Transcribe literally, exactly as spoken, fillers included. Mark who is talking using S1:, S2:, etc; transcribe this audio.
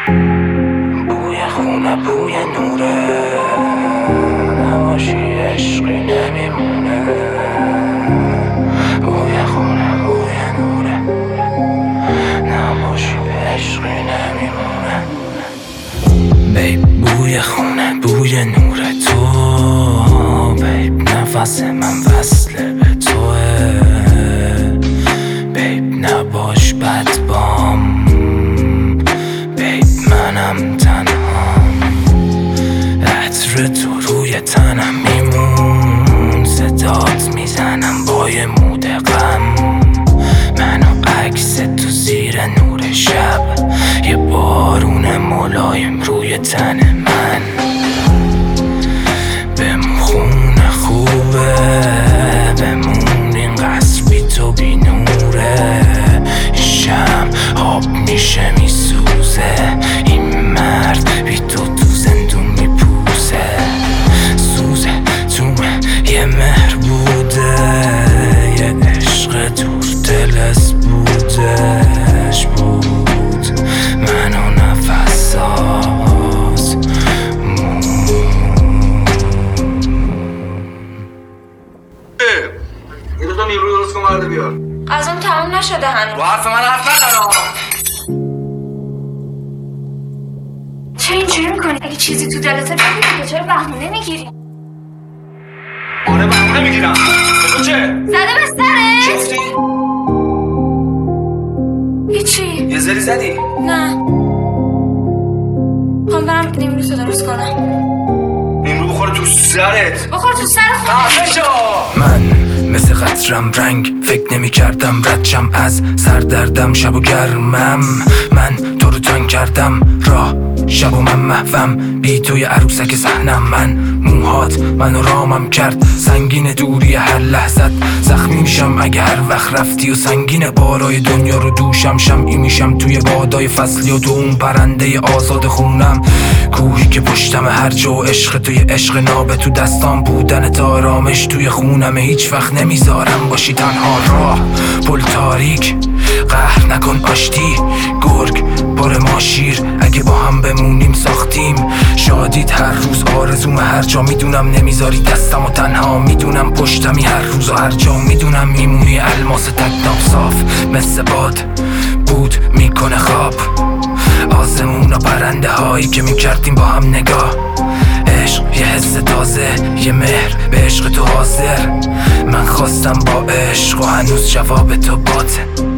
S1: بوی خونه بوی نوره، نباشی عشقی نمیمونه. بوی خونه بوی نوره، نباشی به عشقی نمیمونه. بیب بوی خونه بوی نوره تو، بیب نفس من وصله به توه. بیب نباش بدبام، بیب منم تنهام. عطر تو روی تنم میمون، صدات میزنم با یه مود غم. منو عکس تو زیر نور شب، یه بارون ملایم روی تن من. بمون خونه خوبه، بمون این قصر بی تو بی نوره. شم آب میشه میسوزه، این مرد بی تو تو زندون میپوسه. سوزه تو یه مهر بوده، یه عشق دور دلس بودش بود. منو نفس ساز مون.
S2: یه دو تا نیمرو درست کن برده بیار.
S3: از اون تموم نشده هنوز.
S2: با حرف من حرف نزن.
S3: چرا اینجوری میکنی؟ اگه چیزی تو دلته بگو دیگه، چرا بهونه میگیری؟
S2: آره بهونه میگیرم. تو چه؟
S3: زده به سرت؟
S2: چی گفتی؟
S3: هیچی.
S2: یه زری زدی؟
S3: نه خوام برم نیمروز رو درست کنم.
S2: نیمرو بخوره تو سرت.
S3: بخور تو سر خود.
S2: خفه شو.
S1: من مثل قطرم رنگ فکر نمی کردم ردشم از سردردم. شب و گرمم من تو رو تنگ کردم، راه شب و من محوم بی توی عروسک صحنم. من موهات منو رامم کرد، سنگین دوری هر لحظت زخمی میشم اگه هر وقت رفتی. و سنگین بارای دنیا رو دوشم، شمعی میشم توی بادای فصلی و تو اون پرنده آزاد خونم. کوهی که پشتم هر جا و عشق توی عشق ناب تو دستام بودن تا آرامش توی خونم. هیچ وقت نمیذارم باشی تنها، راه پل تاریک قهر نکن آشتی. گرگ بار ما شیر، اگه با هم بمونیم ساختیم. شادیت هر روز آرزوم هر جا، میدونم نمیذاری دستم و تنها. میدونم پشتمی هر روز و هر جا، میدونم میمونی الماس تکتاب صاف مثل باد بود میکنه خواب. آسمون و پرنده هایی که میکردیم با هم نگاه. عشق یه حس تازه، یه مهر به عشق تو حاضر. من خواستم با عشق و هنوز جواب تو باطه.